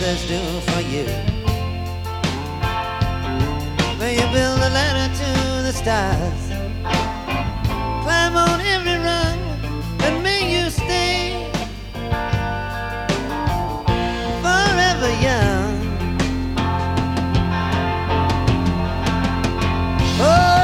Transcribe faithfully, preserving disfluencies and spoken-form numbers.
others do for you. May you build a ladder to the stars, climb on every rung, and may you stay forever young. Oh,